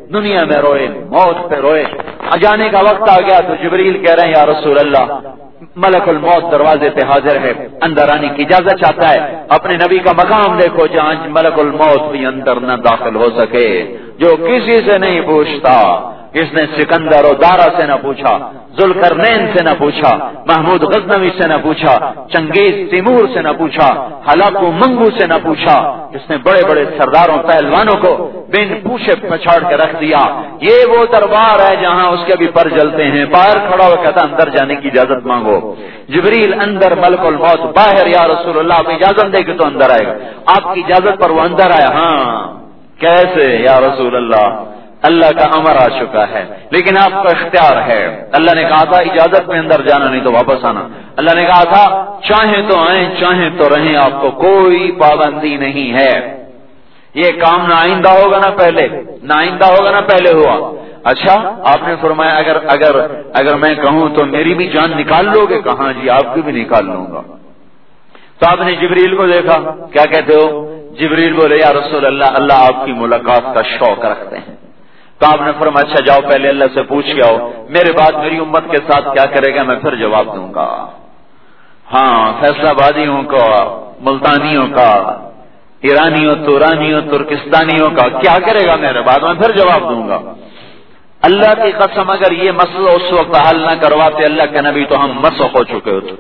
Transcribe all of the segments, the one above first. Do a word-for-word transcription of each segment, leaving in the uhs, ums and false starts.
دنیا میں روئے، موت پہ روئے۔ جانے کا وقت آ گیا تو جبریل کہہ رہے ہیں یا رسول اللہ ملک الموت دروازے پہ حاضر ہے، اندر آنے کی اجازت چاہتا ہے۔ اپنے نبی کا مقام دیکھو جہاں ملک الموت بھی اندر نہ داخل ہو سکے، جو کسی سے نہیں پوچھتا۔ اس نے سکندر و دارا سے نہ پوچھا، ذوالقرنین سے نہ پوچھا، محمود غزنوی سے نہ پوچھا، چنگیز تیمور سے نہ پوچھا، ہلاکو منگو سے نہ پوچھا۔ اس نے بڑے بڑے سرداروں پہلوانوں کو بن پوچھے پچھاڑ کے رکھ دیا۔ یہ وہ دربار ہے جہاں اس کے بھی پر جلتے ہیں۔ باہر کھڑا ہو کہتا اندر جانے کی اجازت مانگو۔ جبریل اندر، ملک الموت باہر، یا رسول اللہ آپ اجازت دے کہ تو اندر آئے گا۔ آپ کی اجازت پر وہ اندر آیا۔ ہاں کیسے یا رسول اللہ؟ اللہ کا امر آ چکا ہے، لیکن آپ کا اختیار ہے۔ اللہ نے کہا تھا اجازت میں اندر جانا، نہیں تو واپس آنا۔ اللہ نے کہا تھا چاہیں تو آئیں چاہیں تو رہیں، آپ کو کوئی پابندی نہیں ہے۔ یہ کام نہ آئندہ ہوگا نہ پہلے، نہ آئندہ ہوگا نہ پہلے ہوا۔ اچھا آپ نے فرمایا اگر اگر اگر میں کہوں تو میری بھی جان نکال لو گے؟ کہاں جی آپ کی بھی نکال لوں گا۔ تو آپ نے جبریل کو دیکھا، کیا کہتے ہو؟ جبریل بولے یا رسول اللہ اللہ آپ کی ملاقات کا شوق رکھتے ہیں۔ تو آپ نے فرمایا اچھا جاؤ پہلے اللہ سے پوچھ کے آؤ میرے بعد میری امت کے ساتھ کیا کرے گا، میں پھر جواب دوں گا۔ ہاں فیصلہ آبادیوں کا، ملتانیوں کا، ایرانیوں، تورانیوں، ترکستانیوں کا کیا کرے گا میرے بعد، میں پھر جواب دوں گا۔ اللہ کی قسم اگر یہ مسئلہ اس وقت حل نہ کرواتے اللہ کے نبی تو ہم مسخ ہو چکے ہوتے۔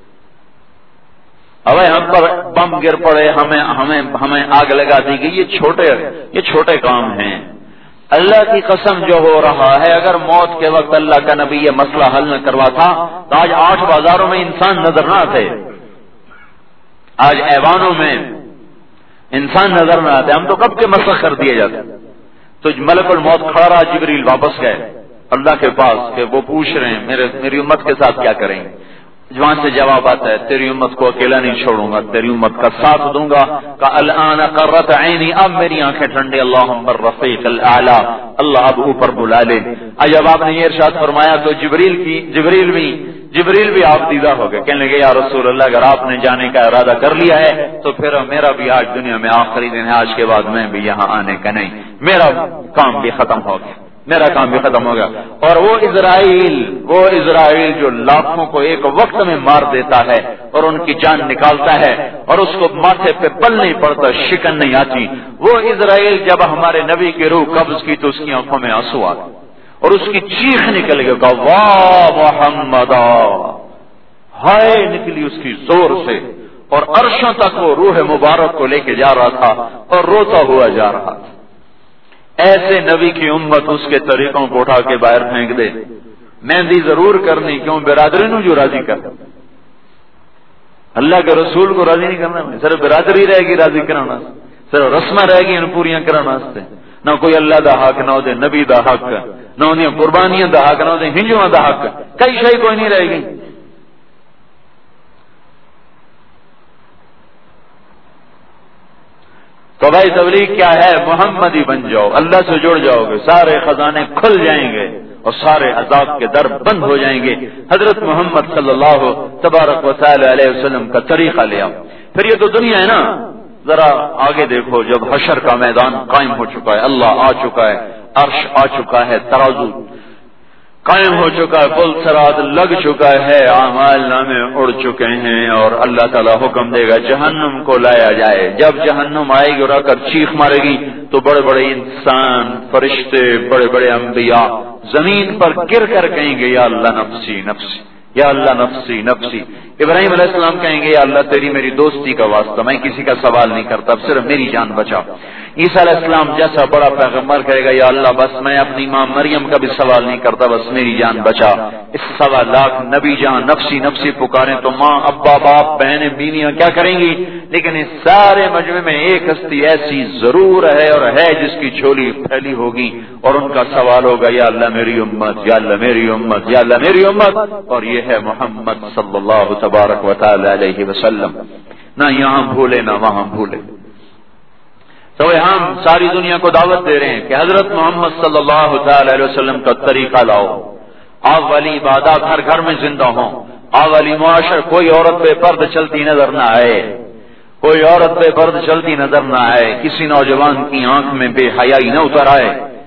اب ہم پر بم گر پڑے، ہمیں ہمیں ہمیں آگ لگا دی گئی، یہ چھوٹے یہ چھوٹے کام ہیں۔ اللہ کی قسم جو ہو رہا ہے اگر موت کے وقت اللہ کا نبی یہ مسئلہ حل نہ کرواتا تو آج آٹھ بازاروں میں انسان نظر نہ آتے، آج ایوانوں میں انسان نظر نہ آتے، ہم تو کب کے مسخ کر دیے جاتے۔ تو ملک الموت کھڑا رہا، جبریل واپس گئے اللہ کے پاس کہ وہ پوچھ رہے ہیں میرے میری امت کے ساتھ کیا کریں گے۔ جوان سے جواب آتا ہے تیری امت کو اکیلا نہیں چھوڑوں گا، تیری امت کا ساتھ دوں گا۔ کہ الان قرت عینی، اب میری آنکھیں ٹھنڈی، اللہم الرفیق الاعلی، اللہ اب اوپر بلا لے۔ جب آپ نے یہ ارشاد فرمایا تو جبریل کی جبریل بھی جبریل بھی آپ دیدہ ہو گئے، کہنے لگے یا رسول اللہ اگر آپ نے جانے کا ارادہ کر لیا ہے تو پھر میرا بھی آج دنیا میں آخری دن ہے، آج کے بعد میں بھی یہاں آنے کا نہیں، میرا کام بھی ختم ہو گیا، میرا کام بھی ختم ہو گیا۔ اور وہ اسرائیل وہ اسرائیل جو لاکھوں کو ایک وقت میں مار دیتا ہے اور ان کی جان نکالتا ہے اور اس کو ماتھے پہ پل نہیں پڑتا، شکن نہیں آتی، وہ اسرائیل جب ہمارے نبی کی روح قبض کی تو اس کی آنکھوں میں آنسو آ گئے اور اس کی چیخ نکل گئی، کہا واہ محمد، ہائے نکلی اس کی زور سے، اور عرشوں تک وہ روح مبارک کو لے کے جا رہا تھا اور روتا ہوا جا رہا تھا۔ ایسے نبی کی امت اس کے طریقوں کو اٹھا کے باہر پھینک دے۔ مہندی ضرور کرنی، کیوں؟ برادری نو جو راضی کر، اللہ کے رسول کو راضی نہیں کرنا، صرف برادری رہے گی راضی کرانا، صرف رسمیں رہ گی ان پوریاں کرانا، نہ کوئی اللہ دا حق، نہ دے نبی دا حق، نہ انہیں قربانیاں دا حق، نہ دے ہندوؤں دا حق، کئی شے کوئی نہیں رہے گی۔ تو بھائی تبلیغ کیا ہے؟ محمدی بن جاؤ، اللہ سے جڑ جاؤ گے، سارے خزانے کھل جائیں گے اور سارے عذاب کے در بند ہو جائیں گے۔ حضرت محمد صلی اللہ تبارک و تعالی علیہ وسلم کا طریقہ لیا۔ پھر یہ تو دنیا ہے نا، ذرا آگے دیکھو، جب حشر کا میدان قائم ہو چکا ہے، اللہ آ چکا ہے، عرش آ چکا ہے، ترازو قائم ہو چکا ہے، پل صراط لگ چکا ہے، اعمال نامے اڑ چکے ہیں، اور اللہ تعالیٰ حکم دے گا جہنم کو لایا جائے۔ جب جہنم آئے گی اور آ کر چیخ مارے گی تو بڑے بڑے انسان، فرشتے، بڑے بڑے انبیاء زمین پر گر کر کہیں گے یا اللہ نفسی نفسی، یا اللہ نفسی نفسی۔ ابراہیم علیہ السلام کہیں گے یا اللہ تیری میری دوستی کا واسطہ، میں کسی کا سوال نہیں کرتا، اب صرف میری جان بچا۔ عیسیٰ علیہ السلام جیسا بڑا پیغمبر کہے گا یا اللہ بس میں اپنی ماں مریم کا بھی سوال نہیں کرتا، بس میری جان بچا۔ اس سوا لاکھ نبی جہاں نفسی نفسی پکاریں تو ماں، ابا، باپ، بہنیں، بیویاں کیا کریں گی؟ لیکن اس سارے مجمع میں ایک ہستی ایسی ضرور ہے اور ہے جس کی جھولی پھیلی ہوگی اور ان کا سوال ہوگا یا اللہ میری امت، یا اللہ میری امت، یا اللہ میری امت، اور یہ ہے محمد صلی اللہ تبارک و تعالی علیہ وسلم۔ نہ یہاں بھولے نہ وہاں بھولے۔ تو ہم ساری دنیا کو دعوت دے رہے ہیں کہ حضرت محمد صلی اللہ تعالی علیہ وسلم کا طریقہ لاؤ، آپ والی عبادات ہر گھر میں زندہ ہوں، آپ والی معاشر، کوئی عورت بے پردہ چلتی نظر نہ آئے، کوئی عورت بے پردہ چلتی نظر نہ آئے، کسی نوجوان کی آنکھ میں بے حیائی نہ اتر آئے،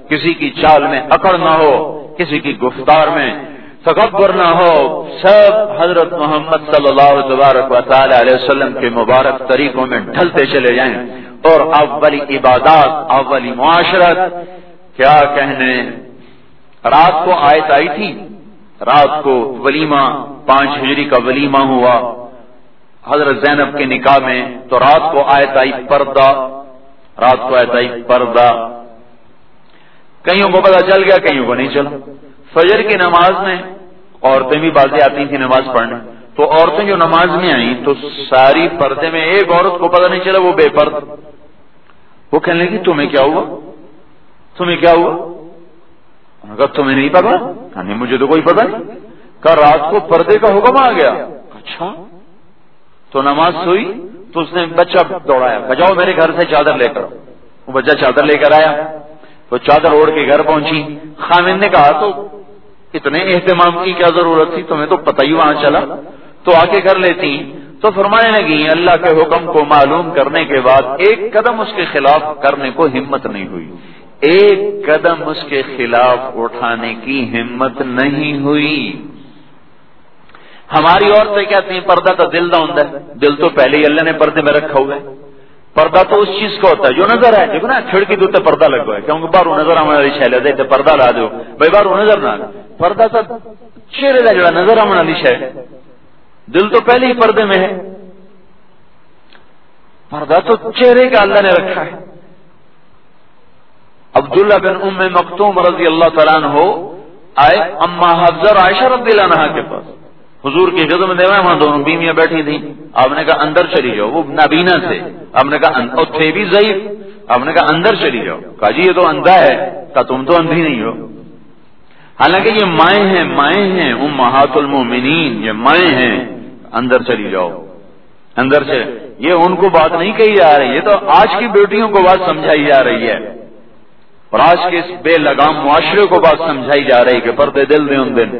کسی کی چال میں اکڑ نہ ہو، کسی کی گفتار میں تکبر نہ ہو، سب حضرت محمد صلی اللہ تبارک و تعالی علیہ وسلم کے مبارک طریقوں میں ڈھلتے چلے جائیں، اور اولی عبادات، اولی معاشرت، کیا کہنے، رات کو آیت آئی تھی، رات کو ولیمہ، پانچ ہجری کا ولیمہ ہوا حضرت زینب کے نکاح میں، تو رات کو آیت آئی پردہ، رات کو آیت آئی پردہ، کئیوں کو پتہ چل گیا، کئیوں کو نہیں چلا۔ فجر کی نماز میں عورتیں بھی بازی آتی تھیں نماز پڑھنے، تو عورتیں جو نماز میں آئیں تو ساری پردے میں، ایک عورت کو پتہ نہیں چلا وہ بے پرد، وہ کہنے لگی تمہیں کیا ہوا، تمہیں کیا ہوا؟ اگر تمہیں نہیں پتا؟ نہیں مجھے تو کوئی پتہ نہیں۔ کہا رات کو پردے کا حکم آ گیا۔ اچھا، تو نماز سوئی تو اس نے بچہ دوڑایا، کہ جاؤ میرے گھر سے چادر لے کر، وہ بچہ چادر لے کر آیا، تو چادر اوڑھ کے گھر پہنچی، خامن نے کہا تو اتنے اہتمام کی کیا ضرورت تھی، تمہیں تو پتہ ہی وہاں چلا، تو آ کے کر لیتی۔ تو فرمانے لگی اللہ کے حکم کو معلوم کرنے کے بعد ایک قدم اس کے خلاف کرنے کو ہمت نہیں ہوئی، ایک قدم اس کے خلاف اٹھانے کی ہمت نہیں ہوئی۔ ہماری عورتیں کہتی ہیں پردہ تو دل دا ہوندا ہے، دل تو پہلے ہی اللہ نے پردے میں رکھا ہوا ہے۔ پردہ تو اس چیز کا ہوتا ہے جو نظر ہے، دیکھو نا کھڑکی تو پردہ لگا ہے، کیونکہ باہر نظر آنے والی شے لے پردہ لا دو بھائی، باہر نظر نہ آئے، پردہ تو چہرے کا جڑا نظر آنے والی شے، دل تو پہلے ہی پردے میں ہے، پردہ تو چہرے کا اللہ نے رکھا ہے۔ عبداللہ بن ام مکتوم رضی اللہ تعالیٰ عنہ آئے اما حفصہ اور عائشہ رضی اللہ عنہا کے پاس، حضور کی خدمت میں دیوا، وہاں دونوں بیویاں بیٹھی تھیں، آپ نے کہا اندر چلی جاؤ، وہ نابینا تھے، آپ نے کہا اور تھے بھی ضعیف، آپ نے کہا اندر چلی جاؤ، کہا جی یہ تو اندھا ہے، کہا تم تو اندھی نہیں ہو، حالانکہ یہ مائیں ہیں، مائیں ہیں امہات المومنین، یہ مائیں ہیں، اندر چلی جاؤ، اندر سے، یہ ان کو بات نہیں کہی جا رہی، یہ تو آج کی بیٹیوں کو بات سمجھائی جا رہی ہے، اور آج کے اس بے لگام معاشرے کو بات سمجھائی جا رہی کہ پردے دل دے ان دن۔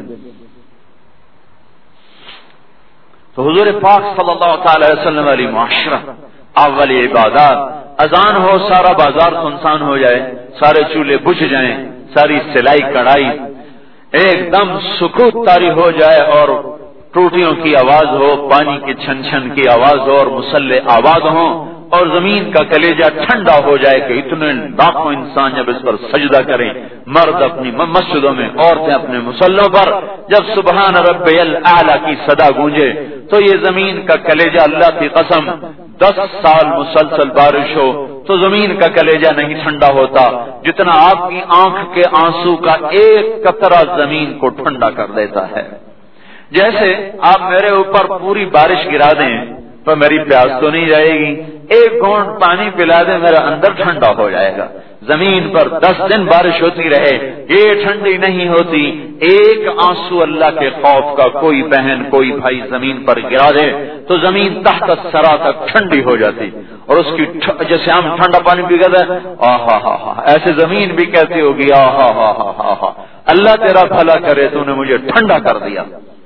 تو حضور پاک صلی اللہ تعالی وسلم والی معاشرہ، اولی عبادات، اذان ہو سارا بازار سنسان ہو جائے، سارے چولہے بجھ جائیں، ساری سلائی کڑھائی ایک دم سکوت طاری ہو جائے، اور ٹوٹیوں کی آواز ہو، پانی کے چھن چھن کی آواز ہو، اور مسلح آواز ہو، اور زمین کا کلیجہ ٹھنڈا ہو جائے کہ اتنے لاکھوں انسان جب اس پر سجدہ کریں، مرد اپنی مسجدوں میں، عورتیں اپنے مصلوں پر، جب سبحان ربی الاعلی کی صدا گونجے، تو یہ زمین کا کلیجہ اللہ کی قسم دس سال مسلسل بارش ہو تو زمین کا کلیجہ نہیں ٹھنڈا ہوتا جتنا آپ کی آنکھ کے آنسو کا ایک قطرہ زمین کو ٹھنڈا کر دیتا ہے۔ جیسے آپ میرے اوپر پوری بارش گرا دیں تو میری پیاس تو نہیں جائے گی، ایک گھونٹ پانی پلا دیں میرا اندر ٹھنڈا ہو جائے گا۔ زمین پر دس دن بارش ہوتی رہے یہ ٹھنڈی نہیں ہوتی، ایک آنسو اللہ کے خوف کا کوئی بہن کوئی بھائی زمین پر گرا دے تو زمین تحت الثری تک ٹھنڈی ہو جاتی، اور اس کی جیسے ہم ٹھنڈا پانی پی گئے آہا ہا ہا، ایسے زمین بھی کہتی ہوگی آہا ہا ہا ہا ہا، اللہ تیرا بھلا کرے تو نے مجھے ٹھنڈا کر دیا۔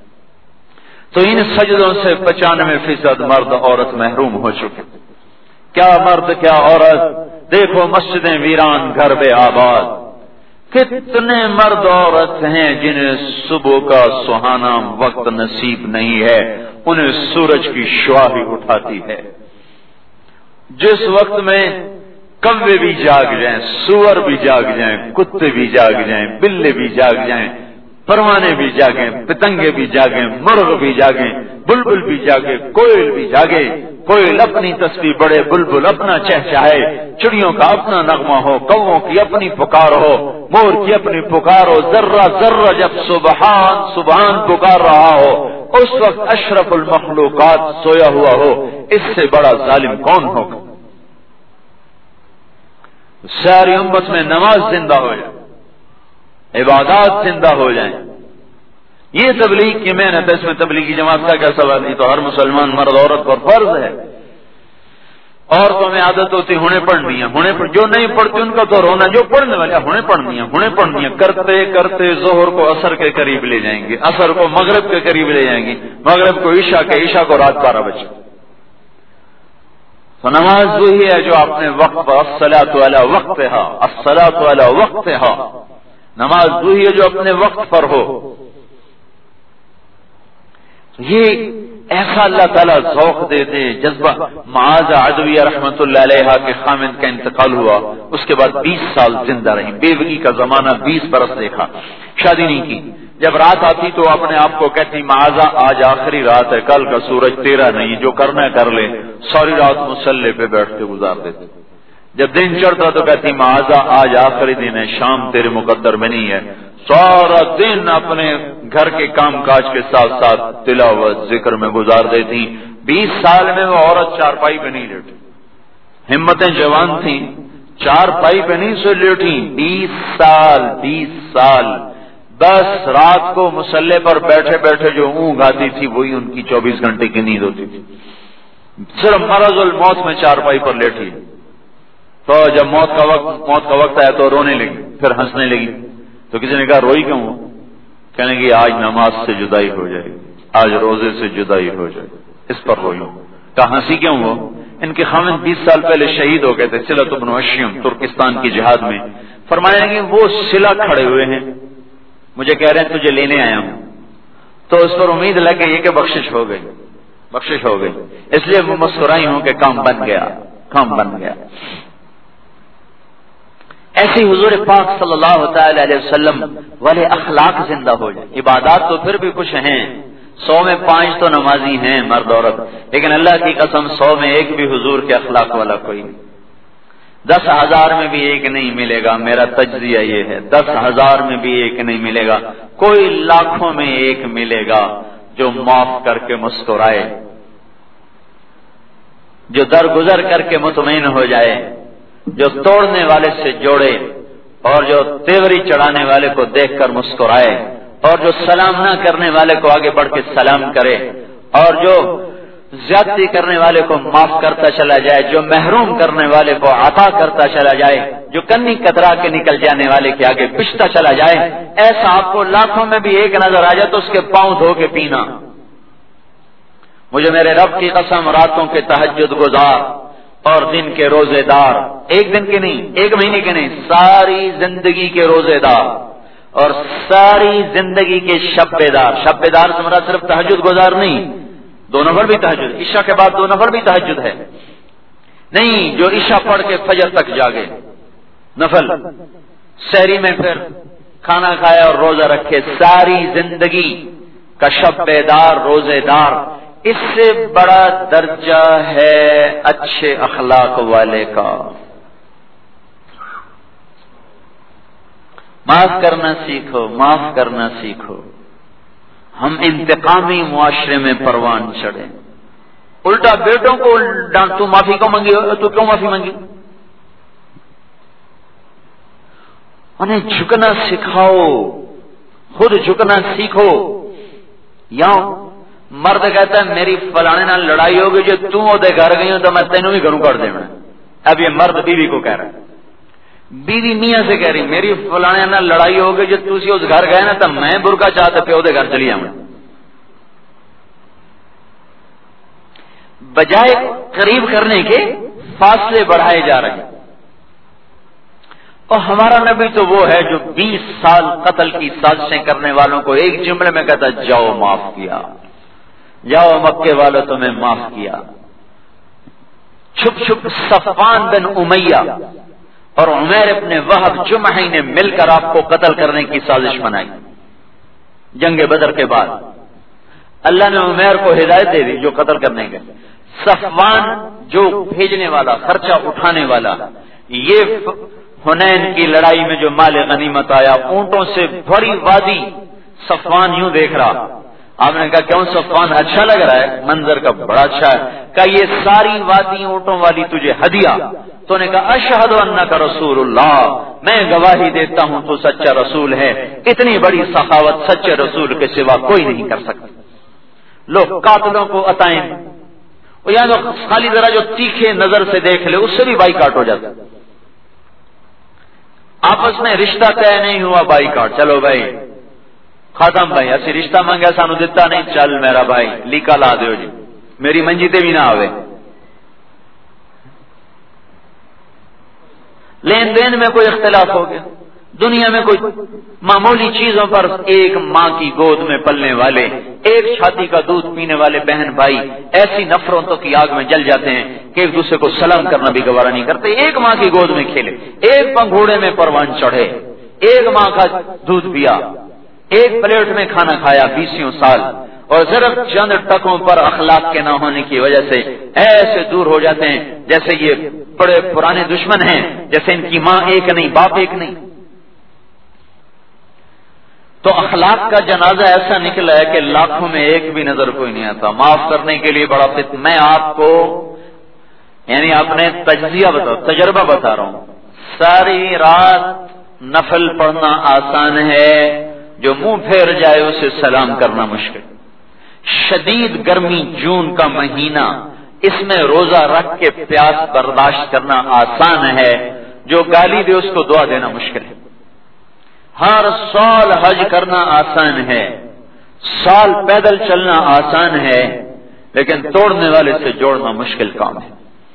تو ان سجدوں سے پچانوے فیصد مرد عورت محروم ہو چکے، کیا مرد کیا عورت، دیکھو مسجدیں ویران گھر بے آباد، کتنے مرد عورت ہیں جنہیں صبح کا سہانا وقت نصیب نہیں ہے، انہیں سورج کی شعاع اٹھاتی ہے، جس وقت میں کوے بھی جاگ جائیں، سور بھی جاگ جائیں، کتے بھی جاگ جائیں، بلے بھی جاگ جائیں، پروانے بھی جاگیں، پتنگے بھی جاگیں، مرغ بھی جاگیں، بلبل بھی جاگے، کوئل بھی جاگے، کوئل اپنی تسبیح بڑے، بلبل اپنا چہچہائے، چڑیوں کا اپنا نغمہ ہو، کووں کی اپنی پکار ہو، مور کی اپنی پکار ہو، ذرہ ذرہ جب سبحان سبحان پکار رہا ہو، اس وقت اشرف المخلوقات سویا ہوا ہو، اس سے بڑا ظالم کون ہوگا؟ ساری امت میں نماز زندہ ہو جائے، عبادات زندہ ہو جائیں، یہ تبلیغ کی محنت ہے، اس میں تبلیغی جماعت کا کیا سوال؟ نہیں تو ہر مسلمان مرد عورت پر فرض ہے۔ عورتوں میں عادت ہوتی ہونے پڑھنی ہے، ہونے پڑھ، جو نہیں پڑھتی ان کا تو رونا، جو پڑھنے والے ہونے پڑھنی ہے، ہونے پڑھنی ہے، کرتے کرتے ظہر کو عصر کے قریب لے جائیں گے، عصر کو مغرب کے قریب لے جائیں گے، مغرب کو عشاء کے، عشاء کو رات بارہ بجے، تو نماز وہی ہے جو اپنے وقت پر، الصلاۃ علی وقتہا، الصلاۃ علی وقتہا، نماز وہی ہے جو اپنے وقت پر ہو۔ یہ ایسا اللہ تعالیٰ ذوق دیتے جذبہ۔ معاذ عدویہ رحمت اللہ علیہ کے خامد کا انتقال ہوا، اس کے بعد بیس سال زندہ رہی، بیوگی کا زمانہ بیس برس دیکھا، شادی نہیں کی۔ جب رات آتی تو اپنے آپ کو کہتی معاذہ آج آخری رات ہے، کل کا سورج تیرا نہیں، جو کرنا ہے کر لے۔ ساری رات مصلی پہ بیٹھ کے گزار دیتے۔ جب دن چڑھتا تو کہتی معاذہ آج آخری دن ہے، شام تیرے مقدر میں نہیں ہے۔ سارا دن اپنے گھر کے کام کاج کے ساتھ ساتھ تلاوت ذکر میں گزار دیتی۔ بیس سال میں وہ عورت چارپائی پہ نہیں لیٹی، ہمتیں جوان تھیں، چارپائی پہ نہیں سو لیٹی۔ بیس سال بیس سال بس رات کو مصلی پر بیٹھے بیٹھے جو اونگ آتی تھی وہی ان کی چوبیس گھنٹے کی نیند ہوتی تھی۔ صرف مرض الموت میں چارپائی پر لیٹی، تو جب موت کا وقت موت کا وقت آیا تو رونے لگی، پھر ہنسنے لگی۔ تو کسی نے کہا روئی کیوں؟ کہنے کی آج نماز سے جدائی ہو جائے گی، آج روزے سے جدائی ہو جائے گی، اس پر روئی۔ کہا ہنسی کیوں ہو؟ ان کے خامد بیس سال پہلے شہید ہو گئے تھے صلۃ بن اشیم ترکستان کی جہاد میں۔ فرمانے لگے وہ صلہ کھڑے ہوئے ہیں، مجھے کہہ رہے ہیں تجھے لینے آیا ہوں، تو اس پر امید لگ گئی کہ بخشش ہو گئی، بخشش ہو گئی، اس لیے وہ مسکرائی ہوں کہ کام بن گیا، کام بن گیا۔ ایسی حضور پاک صلی اللہ تعالی علیہ وسلم والے اخلاق زندہ ہو جائے۔ عبادات تو پھر بھی کچھ ہیں، سو میں پانچ تو نمازی ہیں مرد عورت، لیکن اللہ کی قسم سو میں ایک بھی حضور کے اخلاق والا کوئی نہیں۔ دس ہزار میں بھی ایک نہیں ملے گا، میرا تجزیہ یہ ہے، دس ہزار میں بھی ایک نہیں ملے گا، کوئی لاکھوں میں ایک ملے گا جو معاف کر کے مسکرائے، جو درگزر کر کے مطمئن ہو جائے، جو توڑنے والے سے جوڑے، اور جو تیوری چڑھانے والے کو دیکھ کر مسکرائے، اور جو سلام نہ کرنے والے کو آگے بڑھ کے سلام کرے، اور جو زیادتی کرنے والے کو معاف کرتا چلا جائے، جو محروم کرنے والے کو عطا کرتا چلا جائے، جو کنی کترا کے نکل جانے والے کے آگے پچھتا چلا جائے، ایسا آپ کو لاکھوں میں بھی ایک نظر آ جائے تو اس کے پاؤں دھو کے پینا۔ مجھے میرے رب کی قسم راتوں کے تہجد گزار اور دن کے روزے دار، ایک دن کے نہیں، ایک مہینے کے نہیں، ساری زندگی کے روزے دار اور ساری زندگی کے شب بیدار۔ شب بیدار سے مراد صرف تہجد گزار نہیں، دو نفل بھی تہجد، عشاء کے بعد دو نفل بھی تہجد ہے نہیں، جو عشاء پڑھ کے فجر تک جاگے نفل، سحری میں پھر کھانا کھایا اور روزہ رکھے، ساری زندگی کا شب بیدار روزے دار۔ اس سے بڑا درجہ ہے اچھے اخلاق والے کا۔ معاف کرنا سیکھو، معاف کرنا سیکھو۔ ہم انتقامی معاشرے میں پروان چڑھے، الٹا بیٹوں کو ڈانٹ، تو معافی کیوں مانگی، تو کیوں معافی مانگی؟ انہیں جھکنا سکھاؤ، خود جھکنا سیکھو۔ یا مرد کہتا ہے میری فلانے نال لڑائی ہوگی، جو تم دے گھر گئی ہوں تو میں تینوں بھی گھروں کر دے۔ اب یہ مرد بیوی کو کہہ رہا ہے، بیوی میاں سے کہہ رہی میری فلانے نال لڑائی ہوگی، جو تسی اس گھر گئے نا تو میں برقع چاہتا پیو دے گھر چلی آؤں۔ بجائے قریب کرنے کے فاصلے بڑھائے جا رہے ہیں۔ اور ہمارا نبی تو وہ ہے جو بیس سال قتل کی سازشیں کرنے والوں کو ایک جملے میں کہتا جاؤ معاف کیا، جاؤ مکے والوں تمہیں معاف کیا۔ چھپ چھپ صفوان بن امیہ اور عمیر ابن وہب جمحی نے مل کر آپ کو قتل کرنے کی سازش بنائی جنگ بدر کے بعد۔ اللہ نے عمیر کو ہدایت دے دی جو قتل کرنے گئے۔ صفوان جو بھیجنے والا، خرچہ اٹھانے والا، یہ حنین کی لڑائی میں جو مال غنیمت آیا، اونٹوں سے بھری وادی، صفوان یوں دیکھ رہا۔ آپ نے کہا کیوں صفوان اچھا لگ رہا ہے؟ منظر کا بڑا اچھا ہے۔ کہا یہ ساری وادی اونٹوں والی تجھے ہدیہ۔ تو نے کہا اشہد انک رسول اللہ، میں گواہی دیتا ہوں تو سچا رسول ہے۔ اتنی بڑی سخاوت سچے رسول کے سوا کوئی نہیں کر سکتا۔ لوگ قاتلوں کو عطائیں، یا جو خالی ذرا جو تیکھے نظر سے دیکھ لے اس سے بھی بائی کاٹ ہو جاتا۔ آپس میں رشتہ طے نہیں ہوا، بائی کاٹ، چلو بھائی ختم، بھائی اسی رشتہ مانگیا سانو دیتا نہیں، چل میرا بھائی لیکا لا دیو جی، میری منجی تے بھی نہ آوے۔ لین دین میں کوئی اختلاف ہو گیا، دنیا میں کوئی معمولی چیزوں پر ایک ماں کی گود میں پلنے والے، ایک چھاتی کا دودھ پینے والے بہن بھائی ایسی نفرتوں کی آگ میں جل جاتے ہیں کہ ایک دوسرے کو سلام کرنا بھی گوارا نہیں کرتے۔ ایک ماں کی گود میں کھیلے، ایک پنگھوڑے میں پروان چڑھے، ایک ماں کا دودھ پیا، ایک پلیٹ میں کھانا کھایا بیسیوں سال، اور صرف چند ٹکوں پر اخلاق کے نہ ہونے کی وجہ سے ایسے دور ہو جاتے ہیں جیسے یہ بڑے پرانے دشمن ہیں، جیسے ان کی ماں ایک نہیں باپ ایک نہیں۔ تو اخلاق کا جنازہ ایسا نکلا ہے کہ لاکھوں میں ایک بھی نظر کوئی نہیں آتا۔ معاف کرنے کے لیے بڑا فت... میں آپ کو یعنی اپنے تجزیہ بتا تجربہ بتا رہا ہوں۔ ساری رات نفل پڑھنا آسان ہے، جو منہ پھیر جائے اسے سلام کرنا مشکل۔ شدید گرمی جون کا مہینہ، اس میں روزہ رکھ کے پیاس برداشت کرنا آسان ہے، جو گالی دے اس کو دعا دینا مشکل ہے۔ ہر سال حج کرنا آسان ہے، سال پیدل چلنا آسان ہے، لیکن توڑنے والے سے جوڑنا مشکل کام ہے۔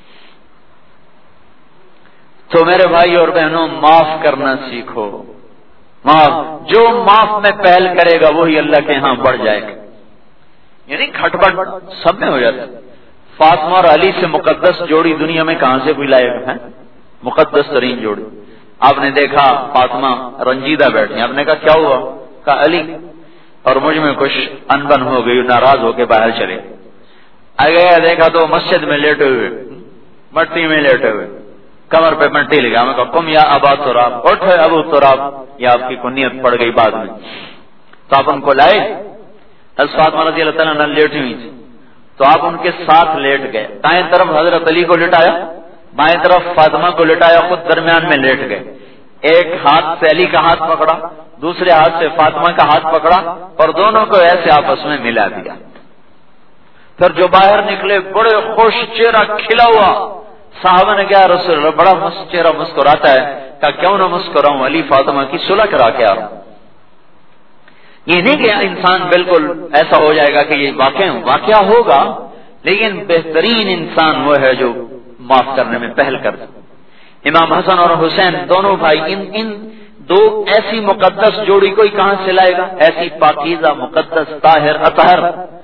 تو میرے بھائی اور بہنوں، معاف کرنا سیکھو۔ معاف جو معاف میں پہل کرے گا وہی اللہ کے ہاں بڑھ جائے گا۔ یعنی کھٹپٹ سب میں ہو جاتا ہے۔ فاطمہ اور علی سے مقدس جوڑی دنیا میں کہاں سے کوئی لائے گا؟ ہے مقدس ترین جوڑی۔ آپ نے دیکھا فاطمہ رنجیدہ بیٹھی، آپ نے کہا کیا ہوا؟ کہا علی اور مجھ میں کچھ انبن ہو گئی، ناراض ہو کے باہر چلے گئے۔ دیکھا تو مسجد میں لیٹے ہوئے، مٹی میں لیٹے ہوئے، کمر پہ مٹی لگا۔ میں کہا کم یا ابا تراب، اٹھ ابو تراب، یہ آپ کی کنیت پڑ گئی بعد میں۔ تو آپ ان کو لائے، حضرت فاطمہ رضی اللہ تعالیٰ عنہ لیٹی ہوئی تھی، تو آپ ان کے ساتھ لیٹ گئے۔ دائیں طرف حضرت علی کو لٹایا، بائیں طرف فاطمہ کو لٹایا، خود درمیان میں لیٹ گئے۔ ایک ہاتھ سے علی کا ہاتھ پکڑا، دوسرے ہاتھ سے فاطمہ کا ہاتھ پکڑا، اور دونوں کو ایسے آپس میں ملا دیا۔ پھر جو باہر نکلے بڑے خوش، چہرہ کھلا ہوا۔ صحابہ نے کہا رسول اللہ بڑا چہرہ مسکراتا ہے۔ کہا کیوں نہ مسکراؤں، علی فاطمہ کی صلح کرا کے آ رہا ہوں۔ یہ نہیں کہ انسان بالکل ایسا ہو جائے گا کہ یہ واقع واقعہ ہوگا، لیکن بہترین انسان وہ ہے جو معاف کرنے میں پہل کر دے۔ امام حسن اور حسین دونوں بھائی، ان ان دو ایسی مقدس جوڑی کوئی کہاں سے لائے گا؟ ایسی پاکیزہ مقدس طاہر اطہر،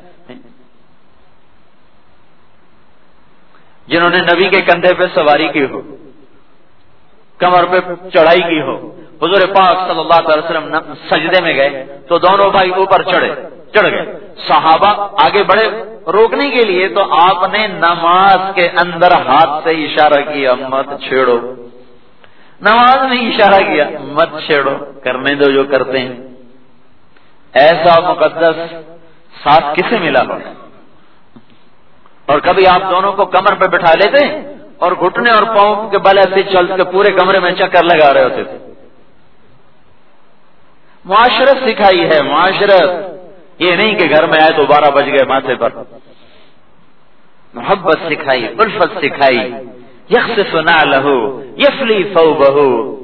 جنہوں نے نبی کے کندھے پہ سواری کی ہو، کمر پہ چڑھائی کی ہو۔ حضور پاک صلی اللہ علیہ وسلم سجدے میں گئے تو دونوں بھائی اوپر چڑھے چڑھ گئے، صحابہ آگے بڑھے روکنے کے لیے، تو آپ نے نماز کے اندر ہاتھ سے اشارہ کیا مت چھیڑو۔ نماز میں اشارہ کیا مت چھیڑو، کرنے دو جو کرتے ہیں۔ ایسا مقدس ساتھ کسے ملا ہو؟ اور کبھی آپ دونوں کو کمر پہ بٹھا لیتے اور گھٹنے اور پاؤں کے بل ایسے چل کے پورے کمرے میں چکر لگا رہے ہوتے تھے۔ معاشرت سکھائی ہے، معاشرت، یہ نہیں کہ گھر میں آئے تو بارہ بج گئے ماتھے پر۔ محبت سکھائی، الفت سکھائی۔ یخصف نعلہ یفلی ثوبہ،